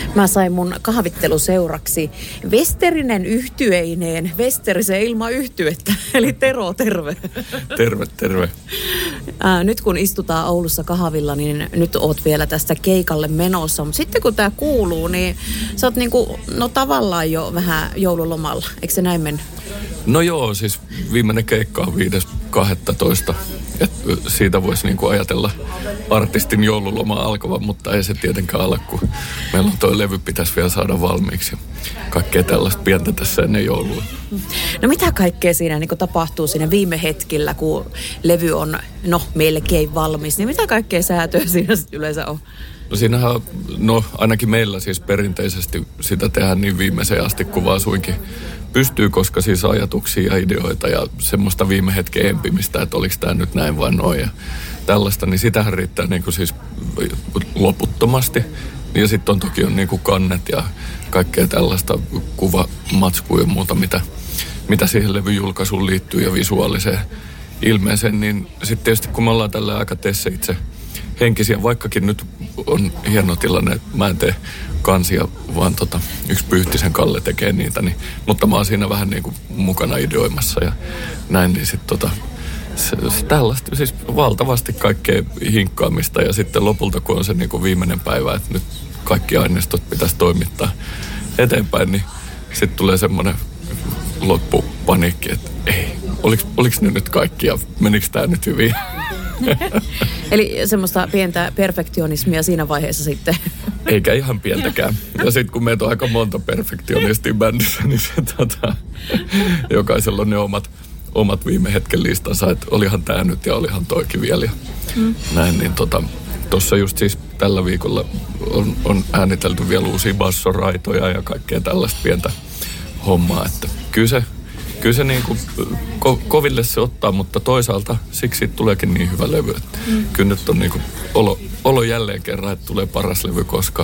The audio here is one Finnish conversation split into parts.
Mä sain mun kahvitteluseuraksi Westerinen yhtyeineen Westerisen ilman yhtyettä, eli Tero, terve. Terve. Nyt kun istutaan Oulussa kahvilla, niin nyt oot vielä tästä keikalle menossa. Mutta sitten kun tää kuuluu, niin sä oot tavallaan jo vähän joululomalla. Eikö se näin mennyt? No joo, siis viimeinen keikka on 5.12. Siitä voisi ajatella artistin joululoma alkavan, mutta ei se tietenkään ala, kun meillä on toi levy pitäisi vielä saada valmiiksi. Kaikkea tällaista pientä tässä ennen joulua. No mitä kaikkea siinä tapahtuu siinä viime hetkillä, kun levy on melkein valmis, niin mitä kaikkea säätöä siinä yleensä on? No siinähän, ainakin meillä siis perinteisesti sitä tehdään niin viimeiseen asti, kun vaan suinkin pystyy, koska siis ajatuksia ja ideoita ja semmoista viime hetken empimistä, että oliko tämä nyt näin vai noin ja tällaista, niin sitähän riittää siis loputtomasti. Ja sitten on toki kannet ja kaikkea tällaista kuvamatskua ja muuta, mitä siihen levyn julkaisuun liittyy ja visuaaliseen ilmeeseen, niin sitten tietysti kun me ollaan tällä aika teissä itse henkisiä, vaikkakin nyt on hieno tilanne, että mä en tee kansia, vaan yksi Pyyhtisen Kalle tekee niitä, mutta mä oon siinä vähän mukana ideoimassa ja näin, niin sitten tällaista, siis valtavasti kaikkea hinkkaamista ja sitten lopulta, kun on se viimeinen päivä, että nyt kaikki aineistot pitäisi toimittaa eteenpäin, niin sitten tulee semmoinen loppupaniikki, että ei, oliko ne nyt kaikki ja menikö tämä nyt hyvin? Eli semmoista pientä perfektionismia siinä vaiheessa sitten. Eikä ihan pientäkään. Ja sitten kun meitä on aika monta perfektionistia bändissä, niin se jokaisella on ne omat viime hetken listansa, että olihan tämä nyt ja olihan toikin vielä. Ja näin, niin tuossa just siis tällä viikolla on äänitelty vielä uusia bassoraitoja ja kaikkea tällaista pientä hommaa, että kyllä se koville se ottaa, mutta toisaalta siksi tuleekin niin hyvä levy. Että kyllä nyt on olo jälleen kerran, että tulee paras levy koskaan.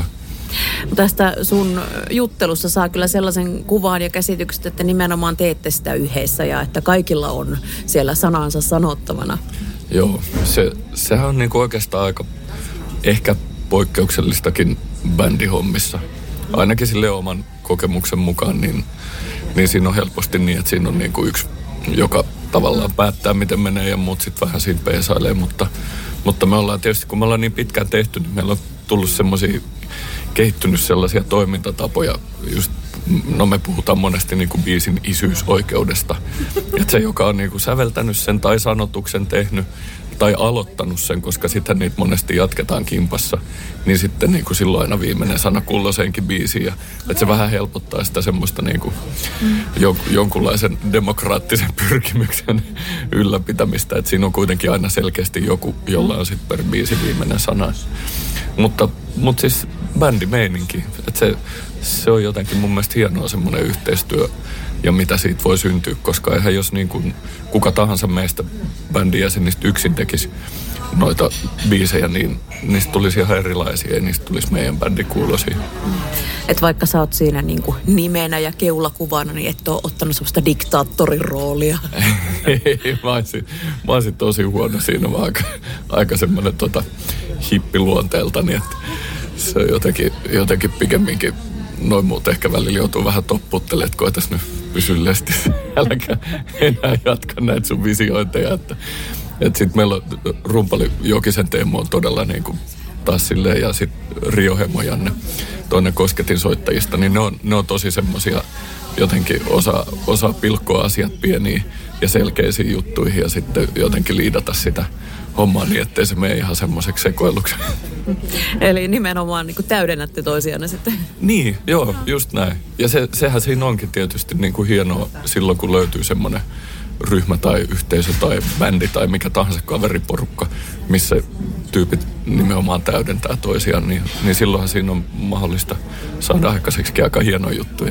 Tästä sun juttelussa saa kyllä sellaisen kuvan ja käsitykset, että nimenomaan teette sitä yhdessä ja että kaikilla on siellä sanansa sanottavana. Joo, sehän on oikeastaan aika ehkä poikkeuksellistakin bändihommissa. Ainakin sille oman kokemuksen mukaan, niin siinä on helposti niin, että siinä on yksi, joka tavallaan päättää, miten menee ja muut sitten vähän siinä peesailee. Mutta me ollaan tietysti, kun me ollaan niin pitkään tehty, niin meillä on tullut kehittynyt sellaisia toimintatapoja. Just, me puhutaan monesti biisin isyysoikeudesta. Että se, joka on säveltänyt sen tai sanotuksen tehnyt tai aloittanut sen, koska sitten niitä monesti jatketaan kimpassa, niin sitten silloin aina viimeinen sana kulloiseenkin biisiin. Ja, että se vähän helpottaa sitä semmoista jonkunlaisen demokraattisen pyrkimyksen ylläpitämistä. Että siinä on kuitenkin aina selkeästi joku, jolla on sitten per biisi viimeinen sana. Mutta siis bändimeininki, että se on jotenkin mun mielestä hienoa semmoinen yhteistyö ja mitä siitä voi syntyä, koska eihän jos kuka tahansa meistä bändin jäsenistä yksin tekisi noita biisejä, niin niistä tulisi ihan erilaisia ja niistä tulisi meidän bändin kuulosia. Että vaikka sä oot siinä nimenä ja keulakuvana, niin et ole ottanut semmoista diktaattorin roolia. Ei, mä olisin tosi huono siinä, vaan aika semmoinen hippiluonteeltani, että se on jotenkin pikemminkin noin muut ehkä välillä joutuu vähän topputtelemaan, että koetais nyt pysy lestissä. Äläkä enää jatka näitä sun visiointeja. Että sitten meillä on Rumpali Jokisen Teemu on todella taas silleen ja sitten Rio Hemo Janne toinen Kosketin soittajista, niin ne on tosi semmosia jotenkin osaa pilkkoa asiat pieniin ja selkeisiin juttuihin ja sitten jotenkin liidata sitä hommaa niin, ettei se mene ihan semmoiseksi sekoiluksi. Eli nimenomaan täydennätte toisianne sitten. Niin, joo, just näin. Ja sehän siinä onkin tietysti hienoa silloin, kun löytyy semmoinen ryhmä tai yhteisö tai bändi tai mikä tahansa kaveriporukka, missä tyypit nimenomaan täydentää toisiaan, niin silloinhan siinä on mahdollista saada aikaiseksikin aika hienoja juttuja.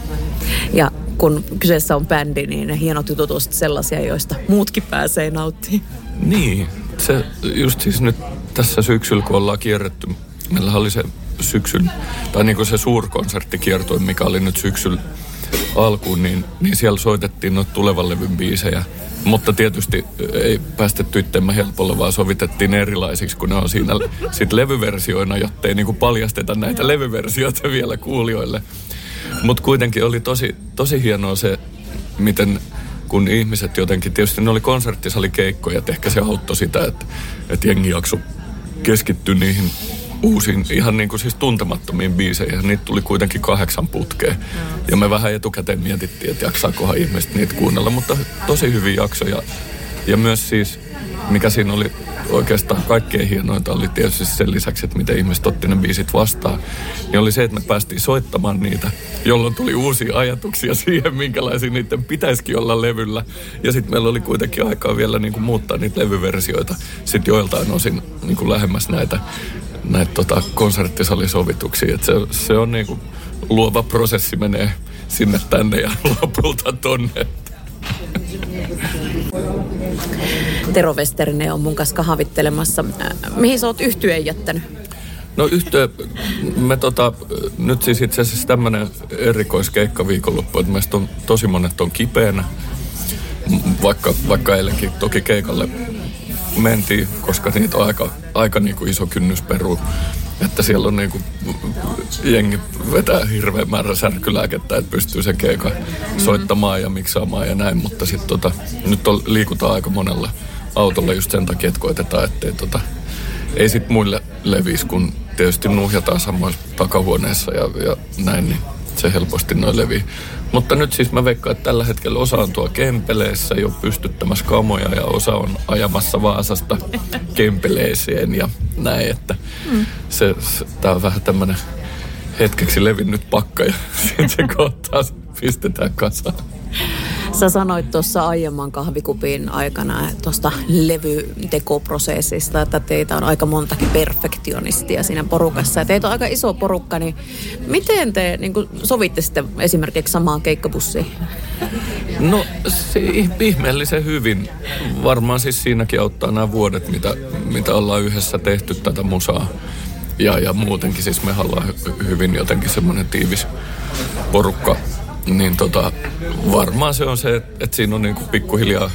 Ja kun kyseessä on bändi, niin ne hienot jutut on sellaisia, joista muutkin pääsee nauttimaan. Niin, se just siis nyt tässä syksyllä, kun ollaan kierretty, meillä oli se syksyn, tai se suurkonserttikiertue, mikä oli nyt syksyllä alkuun, niin siellä soitettiin noita tulevan levyn biisejä. Mutta tietysti ei päästetty itseämme helpolla, vaan sovitettiin erilaisiksi, kun ne on siinä sit levyversioina, jottei niinku paljasteta näitä levyversioita vielä kuulijoille. Mutta kuitenkin oli tosi hienoa se, miten kun ihmiset jotenkin, tietysti ne oli konserttisalikeikkoja, että ehkä se auttoi sitä, että jengi jaksoi keskittyä niihin uusiin, ihan niin kuin siis tuntemattomiin biiseihin. Niitä tuli kuitenkin 8 putkeen. Ja me vähän etukäteen mietittiin, että jaksaakohan ihmiset niitä kuunnella, mutta tosi hyviä jaksoja. Ja myös siis, mikä siinä oli oikeastaan kaikkein hienointa, oli tietysti sen lisäksi, että miten ihmiset otti ne biisit vastaan. Niin oli se, että me päästiin soittamaan niitä, jolloin tuli uusia ajatuksia siihen, minkälaisia niiden pitäisikin olla levyllä. Ja sitten meillä oli kuitenkin aikaa vielä niin kuin muuttaa niitä levyversioita sitten joiltain osin niin kuin lähemmäs näitä konserttisalisovituksia. Että se on niin kuin luova prosessi, menee sinne tänne ja lopulta tonne. Tero Westerinen on mun kanssa kahvittelemassa. Mihin sä oot yhtyeen jättänyt? No nyt siis itse asiassa tämmönen erikoiskeikka viikonloppu, että meistä on tosi monet on kipeänä, vaikka eilenkin toki keikalle mentiin, koska niitä on aika niin kuin iso kynnys peruu. Että siellä on niin kuin jengi vetää hirveän määrä särkylääkettä, että pystyy sen keikan soittamaan ja miksaamaan ja näin. Mutta sitten nyt liikutaan aika monella autolla just sen takia, että koetetaan, ettei ei sitten muille levisi, kun tietysti nuhjataan samoissa takahuoneessa ja näin, niin se helposti noin levii. Mutta nyt siis mä veikkaan, että tällä hetkellä osa on tuo Kempeleessä jo pystyttämässä kamoja ja osa on ajamassa Vaasasta Kempeleeseen ja näin, että tää on vähän tämmönen hetkeksi levinnyt pakka ja sitten se kohtaa pistetään kasaan. Sä sanoit tuossa aiemman kahvikupin aikana tuosta levytekoprosessista, että teitä on aika montakin perfektionistia siinä porukassa. Ja teitä on aika iso porukka, niin miten te niin kuin sovitte sitten esimerkiksi samaan keikkabussiin? No ihmeellisen hyvin. Varmaan siis siinäkin auttaa nämä vuodet, mitä ollaan yhdessä tehty tätä musaa. Ja muutenkin siis me ollaan hyvin jotenkin semmoinen tiivis porukka. Niin varmaan se on se, että siinä on niinku pikkuhiljaa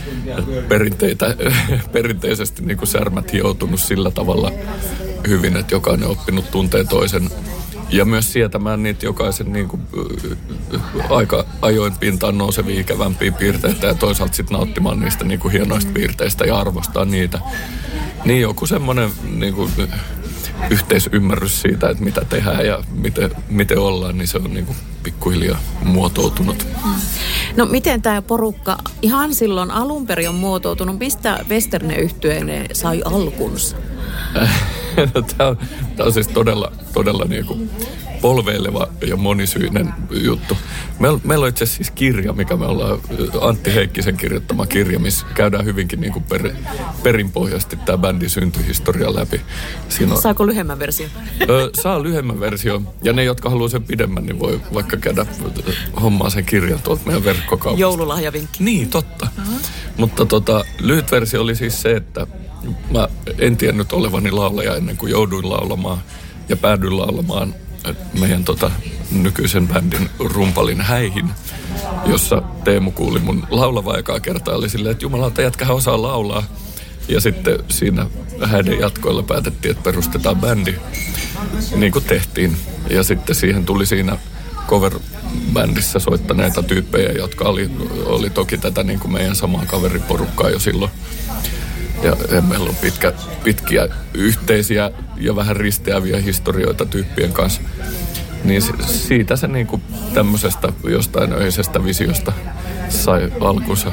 perinteisesti niinku särmät hioutunut sillä tavalla hyvin, että jokainen on oppinut tuntee toisen. Ja myös sietämään niitä jokaisen niinku, aika ajoin pintaan nousevia ikävämpiä piirteitä ja toisaalta sitten nauttimaan niistä niinku hienoista piirteistä ja arvostaa niitä. Niin joku semmoinen niinku yhteisymmärrys siitä, että mitä tehdään ja miten ollaan, niin se on niin kuin pikkuhiljaa muotoutunut. No miten tämä porukka ihan silloin alun perin on muotoutunut? Mistä Westerinen-yhtyeenne sai alkunsa? No, tämä on siis todella niin kuin polveileva ja monisyinen juttu. Meillä on itse asiassa siis kirja, mikä me ollaan, Antti Heikkisen kirjoittama kirja, missä käydään hyvinkin niin kuin perinpohjaisesti tämä bändin syntyhistoria läpi. Saako lyhyemmän versio? Saa lyhyemmän versio. Ja ne, jotka haluaa sen pidemmän, niin voi vaikka käydä hommaa sen kirjan tuolta meidän verkkokaupasta. Joululahjavinkki. Niin, totta. Mutta lyhyt versio oli siis se, että mä en tiennyt olevani laulaja ennen kuin jouduin laulamaan ja päädyin laulamaan meidän nykyisen bändin rumpalin Häihin, jossa Teemu kuuli mun laulavaa ekaa kertaa. Oli silleen, että jumalauta, jätkähän osaa laulaa. Ja sitten siinä häiden jatkoilla päätettiin, että perustetaan bändi, niin kuin tehtiin. Ja sitten siihen tuli siinä cover-bändissä soittaneita tyyppejä, jotka oli toki tätä niin kuin meidän samaa kaveriporukkaa jo silloin. Ja meillä on pitkiä yhteisiä ja vähän risteäviä historioita tyyppien kanssa. Niin siitä se niinku tämmöisestä jostain öisestä visiosta sai alkunsa.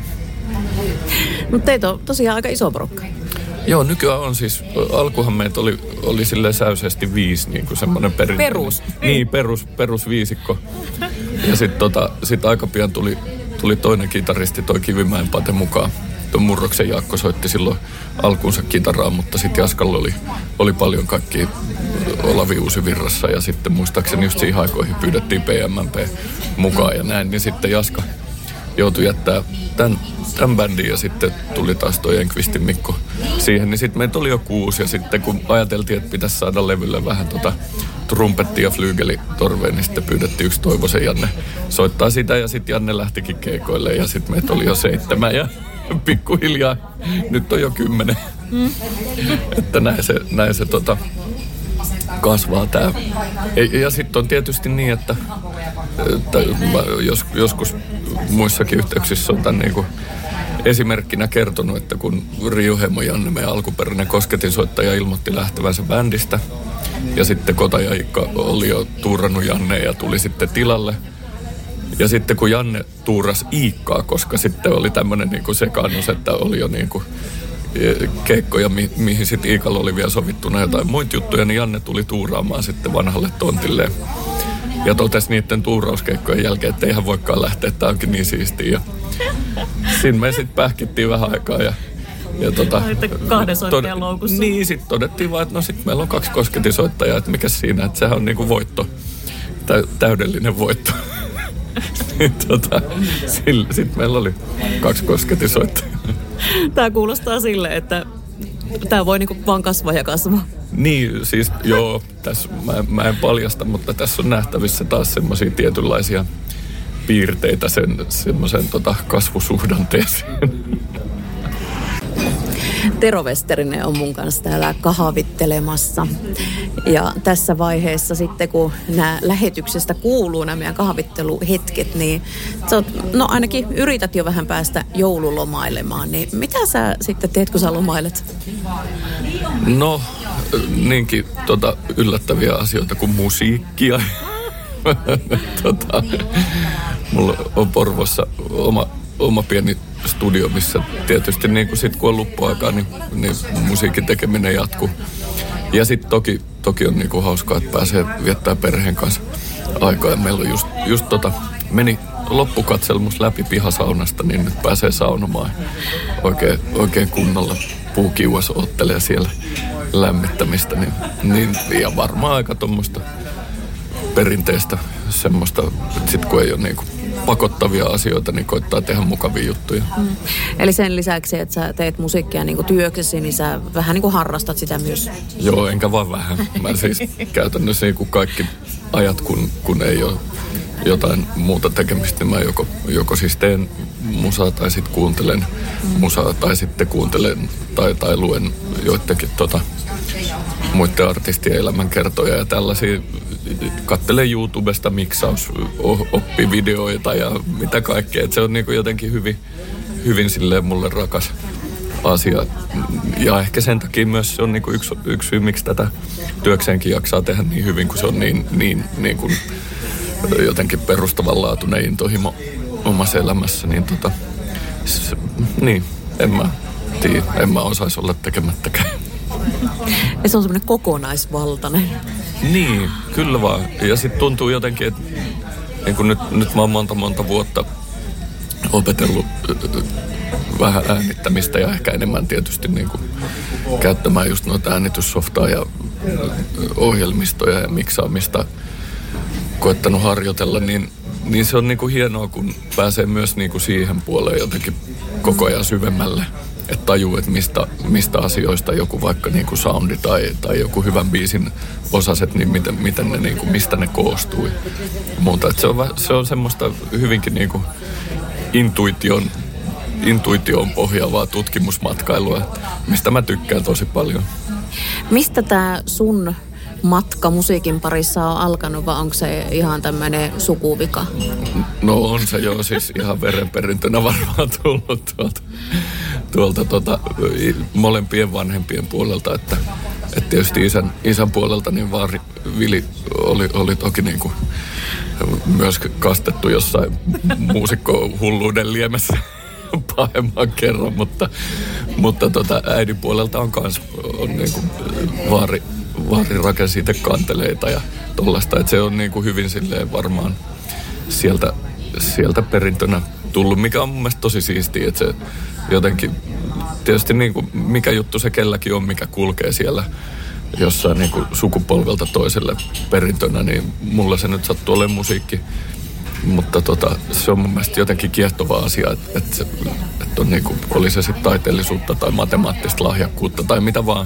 Mutta teitä on tosiaan aika iso porukka. Joo, nykyään on siis, alkuhan meitä oli silleen säyseesti 5, niin kuin semmoinen perus. Niin, perus viisikko. Ja sit aika pian tuli toinen kitaristi, toi Kivimäen Pate mukaan. Murroksen Jaakko soitti silloin alkuunsa kitaraa, mutta sitten Jaskalla oli paljon kaikkia Olavi Uusivirrassa ja sitten muistaakseni just siihen aikoihin pyydettiin PMMP mukaan ja näin, niin sitten Jaska joutui jättää tämän bändin ja sitten tuli taas toi Enqvistin Mikko siihen, niin sitten meitä oli jo 6 ja sitten kun ajateltiin, että pitäisi saada levylle vähän trumpetti ja flyygeli torveen, niin sitten pyydettiin yksi Toivosen Janne soittaa sitä ja sitten Janne lähtikin keikoille ja sitten meitä oli jo 7 ja pikkuhiljaa nyt on jo 10. Että näin se kasvaa tää. Ja sitten on tietysti niin, että joskus muissakin yhteyksissä on tämän niinku esimerkkinä kertonut, että kun Riu Hemo Janne, meidän alkuperäinen kosketinsoittaja, ilmoitti lähtevänsä bändistä ja sitten Kota ja Ikka oli jo tuurannut Janne ja tuli sitten tilalle. Ja sitten kun Janne tuurasi Iikkaa, koska sitten oli tämmöinen niinku sekaannus, että oli jo niinku keikkoja, mihin sitten Iikalla oli vielä sovittuna jotain muita juttuja, niin Janne tuli tuuraamaan sitten vanhalle tontille. Ja totesi niiden tuurauskeikkojen jälkeen, että eihän voikaan lähteä, että tämä onkin niin siistiä. Ja siinä me sitten pähkittiin vähän aikaa ja olitte 2 soittajan loukussa. Niin, sitten todettiin vaan, että no sitten meillä on 2 kosketinsoittajaa, että mikä siinä, että sehän on niinku voitto, täydellinen voitto. Sitten meillä oli 2 kosketinsoittajaa. Tämä kuulostaa sille, että tämä voi niinku vaan kasvaa ja kasvaa. Niin, siis joo, tässä mä en paljasta, mutta tässä on nähtävissä taas semmoisia tietynlaisia piirteitä semmoisen kasvusuhdanteeseen. Tero Westerinen on mun kanssa täällä kahvittelemassa. Ja tässä vaiheessa sitten, kun nämä lähetyksestä kuuluu nämä meidän kahvitteluhetket, niin sä oot, no ainakin yrität jo vähän päästä joululomailemaan. Niin mitä sä sitten teet, kun sä lomailet? No, niinkin yllättäviä asioita kuin musiikkia. Mulla on Porvoossa oma pieni studio, missä tietysti niin kuin sit kun on luppuaikaa, niin musiikin tekeminen jatkuu. Ja sitten toki on niin kuin hauskaa, että pääsee viettää perheen kanssa aikaa. Ja meillä on just meni loppukatselmus läpi pihasaunasta, niin nyt pääsee saunomaan. Oikein kunnolla puukiuas oottelee siellä lämmittämistä. Niin, ja varmaan aika tuommoista perinteistä semmoista, että sit kun ei ole niinku pakottavia asioita, niin koittaa tehdä mukavia juttuja. Eli sen lisäksi, että sä teet musiikkia niinku työksesi, niin sä vähän niinku harrastat sitä myös? Joo, enkä vaan vähän. Mä siis käytännössä niinku kaikki ajat, kun ei ole jotain muuta tekemistä, niin mä joko siis teen musaa tai sitten kuuntelen musaa tai sitten kuuntelen tai luen joidenkin muiden artistien elämänkertoja ja tällaisia. Katselen YouTubesta miksausoppivideoita ja mitä kaikkea. Et se on niinku jotenkin hyvin silleen mulle rakas asia. Ja ehkä sen takia myös se on niinku yksi syy, miksi tätä työkseenkin jaksaa tehdä niin hyvin, kun se on niin kuin jotenkin perustavanlaatuinen intohimo omassa elämässä. Niin, en mä osaisi olla tekemättäkään. Ja se on semmoinen kokonaisvaltainen. Niin, kyllä vaan. Ja sitten tuntuu jotenkin, että niin kun nyt mä oon monta vuotta opetellut vähän äänittämistä ja ehkä enemmän tietysti niin kuin käyttämään just noita äänityssoftaa ja ohjelmistoja ja miksaamista koettanut harjoitella, niin se on niin kuin hienoa, kun pääsee myös niin kuin siihen puoleen jotenkin koko ajan syvemmälle. Että tajuu, että mistä asioista joku vaikka niin kuin soundi tai joku hyvän biisin osaset, niin miten ne, niin kuin, mistä ne koostuu. Muuta. Että se on semmoista hyvinkin niin kuin intuitioon pohjaavaa tutkimusmatkailua, mistä mä tykkään tosi paljon. Mistä tää sun matka musiikin parissa on alkanut, vai onko se ihan tämmöinen sukuvika? No on se joo, siis ihan verenperintönä varmaan tullut tuolta molempien vanhempien puolelta, että tietysti isän puolelta niin vaari Vili oli toki niin kuin myös kastettu jossain muusikkohulluuden liemessä pahemman kerran, mutta äidin puolelta on kans niin kuin vaari rakensi itse kanteleita ja tollaista, että se on niin kuin hyvin silleen varmaan sieltä perintönä tullut, mikä on mun mielestä tosi siistiä, että se jotenkin tietysti niin kuin mikä juttu se kelläkin on, mikä kulkee siellä jossain niin kuin sukupolvelta toiselle perintönä, niin mulla se nyt sattuu olemaan musiikki, mutta se on mun mielestä jotenkin kiehtova asia, että on niin kuin, oli se sitten taiteellisuutta tai matemaattista lahjakkuutta tai mitä vaan,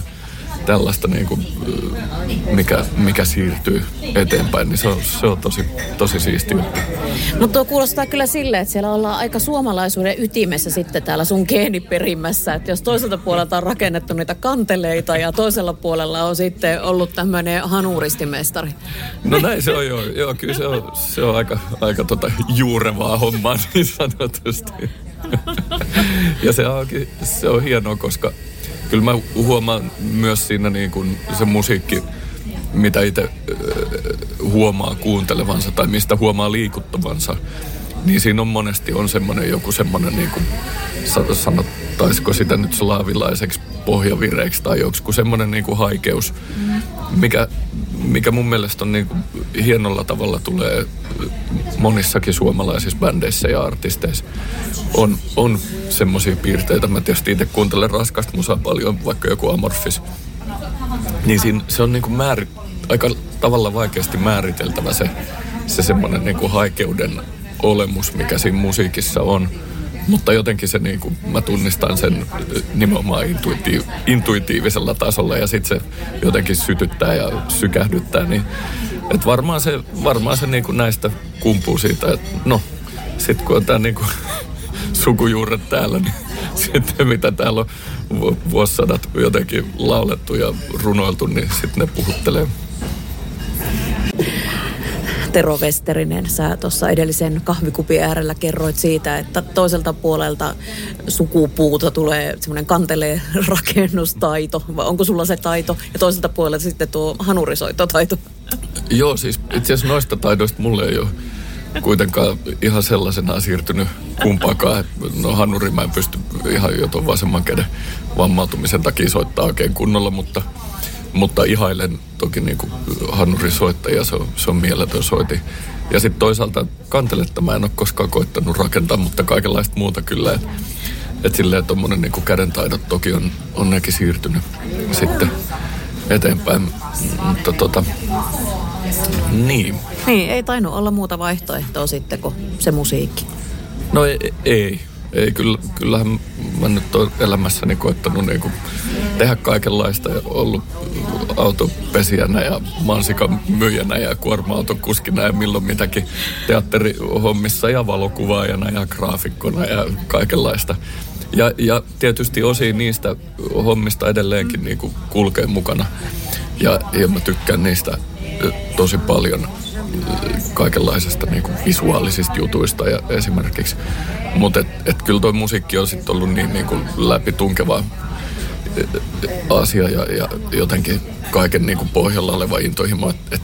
tällaista niin kuin, mikä siirtyy eteenpäin, niin se on tosi siisti juttu. Mutta tuo kuulostaa kyllä silleen, että siellä ollaan aika suomalaisuuden ytimessä sitten täällä sun geeniperimässä, että jos toiselta puolelta on rakennettu niitä kanteleita ja toisella puolella on sitten ollut tämmöinen hanuristimestari. No näin se on joo kyllä se on aika juurevaa hommaa niin sanotusti. Ja se on hienoa, koska kyllä mä huomaan myös siinä niin kuin se musiikki, mitä itse huomaa kuuntelevansa tai mistä huomaa liikuttavansa, niin siinä on monesti joku semmoinen niin kuin sanottaisiko sitä nyt slaavilaiseksi pohjavireeksi tai joku semmoinen niin kuin haikeus, mikä mun mielestä on niin kuin hienolla tavalla tulee monissakin suomalaisissa bändeissä ja artisteissa. On semmoisia piirteitä. Mä tietysti itse kuuntelen raskasta musaa paljon, vaikka joku Amorphis. Niin se on niin kuin aika tavalla vaikeasti määriteltävä se semmoinen niin kuin haikeuden olemus, mikä siinä musiikissa on. Mutta jotenkin se niin kuin, mä tunnistan sen nimenomaan intuitiivisella tasolla ja sitten se jotenkin sytyttää ja sykähdyttää. Niin, että varmaan se niin kuin näistä kumpuu siitä, että no, sitten kun on tämä niin kuin sukujuuret täällä, niin sitten mitä täällä on vuosisadat jotenkin laulettu ja runoiltu, niin sitten ne puhuttelee. Tero Westerinen, sä tuossa edellisen kahvikupin äärellä kerroit siitä, että toiselta puolelta sukupuuta tulee semmoinen kantelee rakennustaito, vai onko sulla se taito, ja toiselta puolelta sitten tuo hanurisoitotaito? Joo, siis itse asiassa noista taidoista mulle ei ole kuitenkaan ihan sellaisenaan siirtynyt kumpaakaan. No hanuri mä en pysty ihan jo tuon vasemman käden vammautumisen takia soittaa oikein kunnolla, mutta ihailen toki niin kuin hanurisoittajia, se on mieletön soiti. Ja sitten toisaalta kanteletta mä en ole koskaan koittanut rakentaa, mutta kaikenlaista muuta kyllä. Että silleen tommonen niin kuin kädentaidot toki on nekin siirtynyt sitten eteenpäin. Mutta niin. Niin, ei tainnut olla muuta vaihtoehtoa sitten kuin se musiikki. No ei. Kyllähän mä nyt oon elämässäni koittanut niinku tehdä kaikenlaista ja ollut autopesijänä ja mansikan myyjänä ja kuorma-autokuskina ja milloin mitäkin teatterihommissa ja valokuvaajana ja graafikkona ja kaikenlaista. Ja tietysti osin niistä hommista edelleenkin niinku kulkee mukana ja mä tykkään niistä tosi paljon kaikenlaisesta niinku visuaalisista jutuista ja esimerkiksi. Mutta et kyllä toi musiikki on sitten ollut niin läpi tunkeva asia ja jotenkin kaiken niinku pohjalla oleva intohimo, että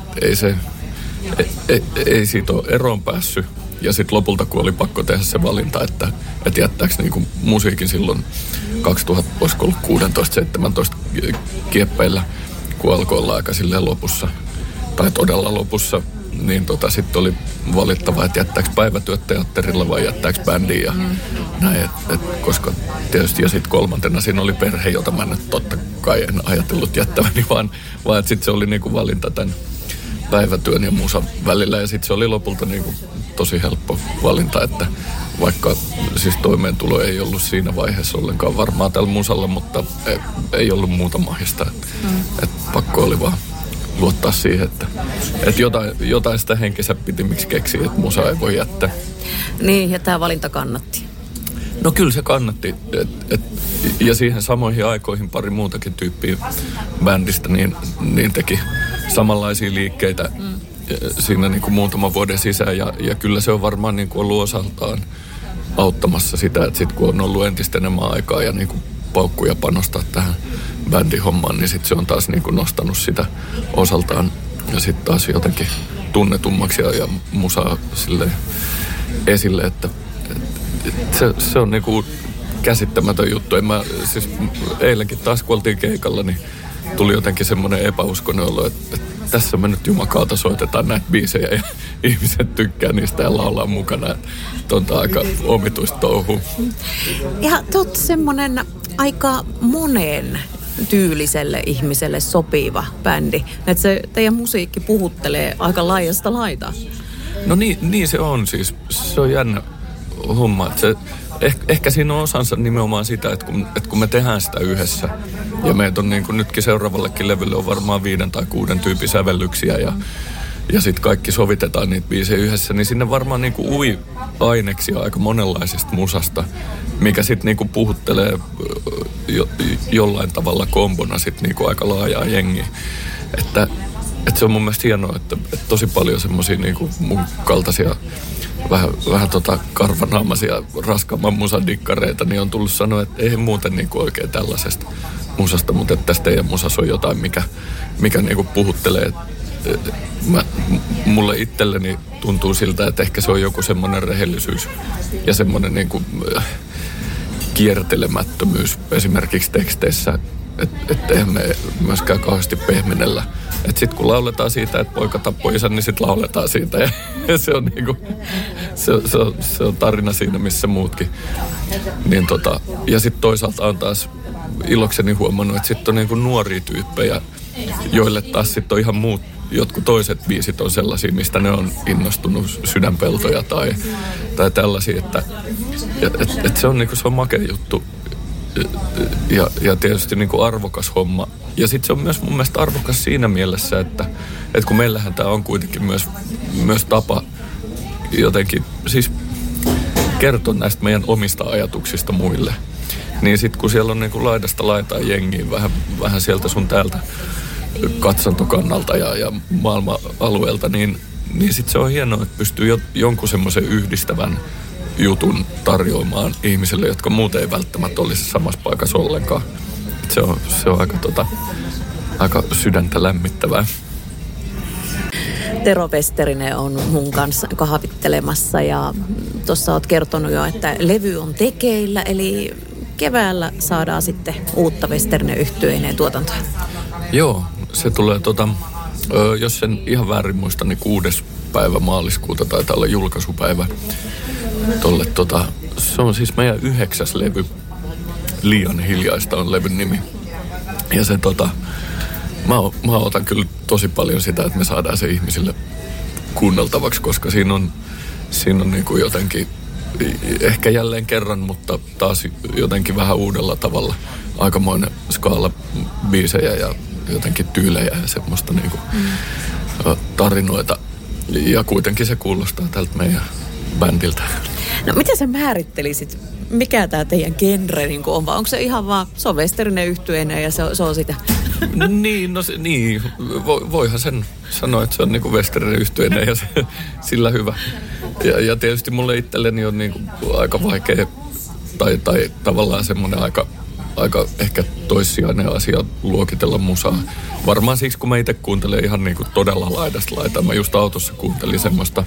ei siitä ole eroon päässyt. Ja sitten lopulta, kun oli pakko tehdä se valinta, että jättääkö niinku musiikin silloin 2000, olisiko ollut 16-17 kieppeillä, kun alkoi olla aika silleen lopussa, tai todella lopussa, niin sitten oli valittava, että jättääkö päivätyöt teatterilla vai jättääkö bändiin ja näin, koska tietysti ja sitten kolmantena siinä oli perhe, jota mä nyt totta kai en ajatellut jättäväni, vaan että sitten se oli niinku valinta tämän päivätyön ja musan välillä ja sitten se oli lopulta niinku tosi helppo valinta, että vaikka siis toimeentulo ei ollut siinä vaiheessa ollenkaan varmaan tällä musalla, mutta ei ollut muuta mahdollista, että pakko oli vaan luottaa siihen, että jotain sitä henkensä pitimiksi keksii, että musa ei voi jättää. Niin, ja tämä valinta kannatti. No kyllä se kannatti. Ja siihen samoihin aikoihin pari muutakin tyyppiä bändistä niin teki samanlaisia liikkeitä siinä niin kuin muutaman vuoden sisään. Ja kyllä se on varmaan niin kuin ollut osaltaan auttamassa sitä, että sitten kun on ollut entistä enemmän aikaa ja niin kuin paukkuja panostaa tähän bändihommaan, niin sitten se on taas niin kuin nostanut sitä osaltaan ja sitten taas jotenkin tunnetummaksi ja musaa silleen esille, että se on niinku käsittämätön juttu. Siis eilenkin taas kun oltiin keikalla, niin tuli jotenkin semmoinen epäuskoinen olo, että tässä me nyt jumakaalta soitetaan näitä biisejä ja ihmiset tykkää niistä ja laulaa mukana. Että on aika omituista touhua. Ja te olette semmoinen aika monen tyyliselle ihmiselle sopiva bändi. Että se teidän musiikki puhuttelee aika laajasta laitaa. No niin se on siis. Se on jännä homma. Että se, ehkä siinä on osansa nimenomaan sitä, että kun me tehdään sitä yhdessä, Ja meitä on niin kuin nytkin seuraavallekin levylle on varmaan 5 tai 6 tyypin sävellyksiä ja sitten kaikki sovitetaan niitä biisejä yhdessä, niin sinne varmaan niinku ui aineksia aika monenlaisista musasta, mikä sitten niinku puhuttelee jollain tavalla kombona sitten niinku aika laajaa jengiä. Että se on mun mielestä hienoa, että tosi paljon semmosia niinku mun kaltaisia vähän karvanaamaisia raskaamman musan dikkareita, niin on tullut sanoa, että ei muuten niinku oikein tällaisesta musasta, mutta että tästä teidän musassa on jotain, mikä niinku puhuttelee. Mulle itselleni tuntuu siltä, että ehkä se on joku semmoinen rehellisyys ja semmoinen niinku kiertelemättömyys esimerkiksi teksteissä, että eihän me myöskään kauheasti pehmenellä. Että sit kun lauletaan siitä, että poika tappoi isän, niin sit lauletaan siitä ja se on niinku, se on tarina siinä, missä muutkin. Niin ja sit toisaalta on taas ilokseni huomannut, että sit on niinku nuoria tyyppejä, joille taas sit on ihan muut, jotkut toiset biisit on sellaisia, mistä ne on innostunut, Sydänpeltoja tai tällaisia, että se on niinku, se on makea juttu ja tietysti niinku arvokas homma. Ja sitten se on myös mun mielestä arvokas siinä mielessä, että kun meillähän tämä on kuitenkin myös tapa jotenkin siis kertoa näistä meidän omista ajatuksista muille. Niin sitten kun siellä on niinku laidasta laitaan jengiä vähän sieltä sun täältä katsantokannalta ja maailma-alueelta, niin sitten se on hienoa, että pystyy jonkun semmoisen yhdistävän jutun tarjoamaan ihmisille, jotka muuten ei välttämättä olisi samassa paikassa ollenkaan. Se on aika sydäntä lämmittävää. Tero Westerinen on mun kanssa kahvittelemassa ja tuossa oot kertonut jo, että levy on tekeillä, eli keväällä saadaan sitten uutta Westerinen yhtyeineen tuotantoa. Joo, se tulee jos sen ihan väärin muista, niin 6. päivä maaliskuuta taitaa olla julkaisupäivä. Se on siis meidän 9. levy. Liian hiljaista on levyn nimi. Ja se mä otan kyllä tosi paljon sitä, että me saadaan se ihmisille kuunneltavaksi, koska siinä on niin kuin jotenkin, ehkä jälleen kerran, mutta taas jotenkin vähän uudella tavalla aikamoinen skaala biisejä ja jotenkin tyylejä ja semmoista niin kuin tarinoita. Ja kuitenkin se kuulostaa tältä meidän bändiltä. No miten sä määrittelisit, mikä tää teidän genre niin on, vai onko se ihan vaan, se on Westerinen yhtyeinen ja se on sitä? Niin, voihan sen sanoa, että se on niinku Westerinen yhtyeinen ja sillä hyvä. Ja tietysti mulle itselleni on niinku aika vaikea, tai tavallaan semmoinen aika ehkä toissijainen asia luokitella musaa. Varmaan siksi, kun mä itse kuuntelen ihan niinku todella laidasta laitaan. Mä just autossa kuuntelin semmoista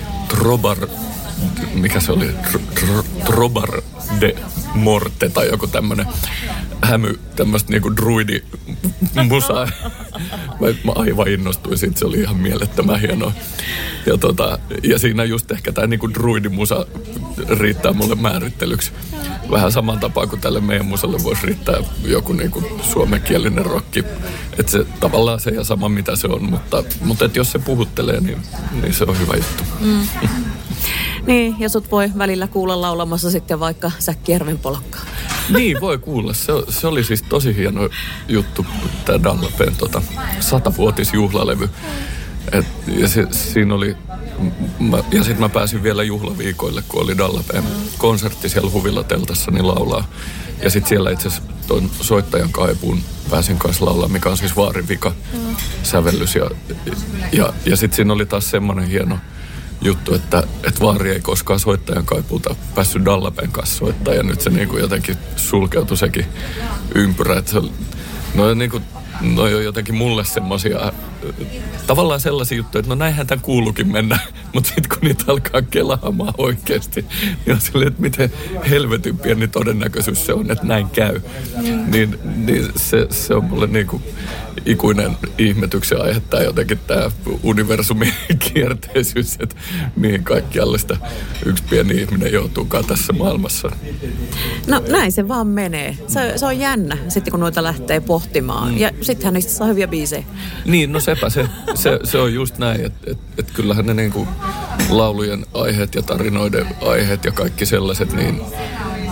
mikä se oli? Trobar de Morte tai joku tämmönen tämmöistä niinku druidi-musaa. Mä aivan innostuin siitä, se oli ihan mielettömän hienoa. Ja siinä just ehkä tää niinku druidi-musa riittää mulle määrittelyksi. Vähän saman tapaa kuin tälle meidän musalle voisi riittää joku niinku suomenkielinen rokki. Että se tavallaan se ja sama mitä se on, mutta et jos se puhuttelee, niin se on hyvä juttu. Mm. Niin, ja sut voi välillä kuulla laulamassa sitten vaikka Säkkijärven polkkaa. Niin, voi kuulla. Se oli siis tosi hieno juttu, tämä Dallapen 100-vuotisjuhlalevy. Ja siinä oli, ja sitten mä pääsin vielä juhlaviikoille, kun oli Dallapen konsertti siellä Huvilla teltassa, niin laulaa. Ja sitten siellä itse asiassa tuon soittajan kaipuun pääsin kanssa laulaa, mikä on siis Vaarin vika sävellys. Ja sitten siinä oli taas semmoinen hieno juttu, että Vaari ei koskaan soittajan kaipuuta päässyt Dallapen kanssa soittaa, ja nyt se niinku jotenkin sulkeutui sekin ympyrä. Että no on jotenkin mulle semmosia tavallaan sellaisia juttuja, että no näinhän tämän kuuluukin mennä, mutta sitten kun niitä alkaa kelaamaan oikeasti, niin on silleen, että miten helvetin pieni todennäköisyys se on, että näin käy. Niin se on mulle niinku ikuinen ihmetyksen aihe, tämä jotenkin tämä universumin kierteisyys, että mihin kaikkialle sitä yksi pieni ihminen joutuukaan tässä maailmassa. No näin se vaan menee. Se on jännä sitten kun noita lähtee pohtimaan. Ja sittenhän niistä saa hyviä biisejä. Niin, no sepä se on just näin, että kyllähän ne niinku laulujen aiheet ja tarinoiden aiheet ja kaikki sellaiset, niin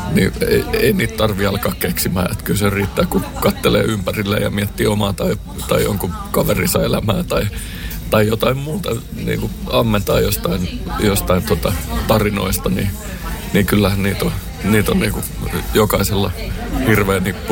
niin ei niitä tarvitse alkaa keksimään. Että kyllä se riittää, kun kattelee ympärille ja miettii omaa tai jonkun kaverinsa elämää tai jotain muuta, niin kuin ammentaa jostain tarinoista, niin kyllähän niitä on niin kuin jokaisella hirveä nippu.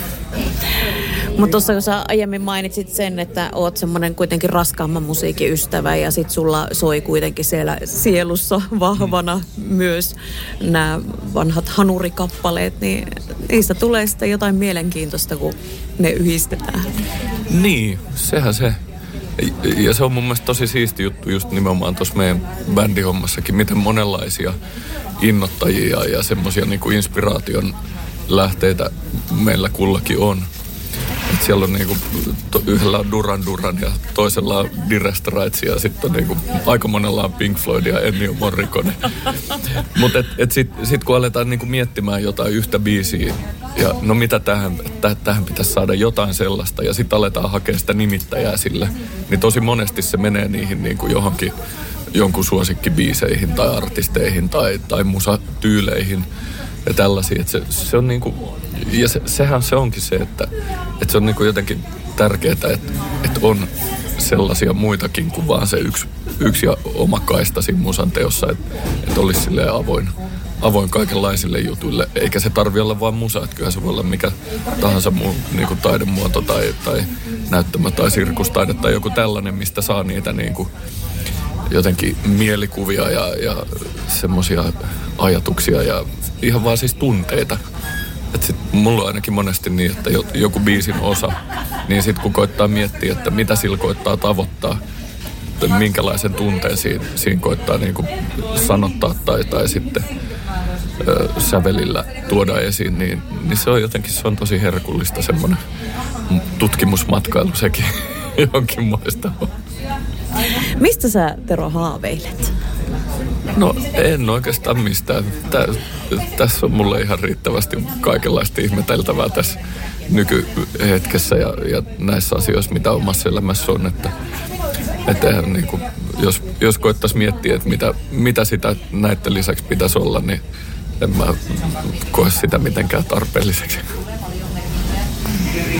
Mutta tuossa kun sä aiemmin mainitsit sen, että oot semmoinen kuitenkin raskaamman musiikin ystävä ja sit sulla soi kuitenkin siellä sielussa vahvana myös nämä vanhat hanurikappaleet, niin niistä tulee sitten jotain mielenkiintoista, kun ne yhdistetään. Niin, sehän se. Ja se on mun mielestä tosi siisti juttu just nimenomaan tuossa meidän bändihommassakin, miten monenlaisia innoittajia ja semmoisia niinku inspiraation lähteitä meillä kullakin on. Et siellä on niinku, yhdellä on Duran Duran ja toisella on Dire Straits ja sitten on niinku, aika monella on Pink Floyd ja Ennio Morricone. Mutta sit kun aletaan niinku miettimään jotain yhtä biisiä ja no mitä tähän pitäisi saada jotain sellaista ja sitten aletaan hakea sitä nimittäjää sille, niin tosi monesti se menee niihin niinku johonkin jonkun suosikkibiiseihin tai artisteihin tai musatyyleihin ja tällaisia. Et se on niinku, ja sehän se onkin se, että se on niinku jotenkin tärkeää, että on sellaisia muitakin kuin vaan se yksi ja oma kaista siinä musan teossa, että olisi silleen avoin kaikenlaisille jutuille. Eikä se tarvitse olla vaan musa, että kyllähän se voi olla mikä tahansa muu niinku taidemuoto tai näyttämö tai sirkustaide tai joku tällainen, mistä saa niitä niinku jotenkin mielikuvia ja semmoisia ajatuksia ja ihan vaan siis tunteita. Että sit mulla on ainakin monesti niin, että joku biisin osa, niin sit kun koittaa miettiä, että mitä sillä koittaa tavoittaa, minkälaisen tunteen siinä koittaa niinku sanottaa tai sitten sävelillä tuoda esiin, niin se on jotenkin, se on tosi herkullista semmoinen tutkimusmatkailu sekin jonkinmoista. Mistä sä, Tero, haaveilet? No en oikeastaan mistään. Tässä on mulle ihan riittävästi kaikenlaista ihmeteltävää tässä nykyhetkessä ja näissä asioissa, mitä omassa elämässä on. Että niin kuin, jos koettaisiin miettiä, että mitä sitä näiden lisäksi pitäisi olla, niin en mä koe sitä mitenkään tarpeelliseksi.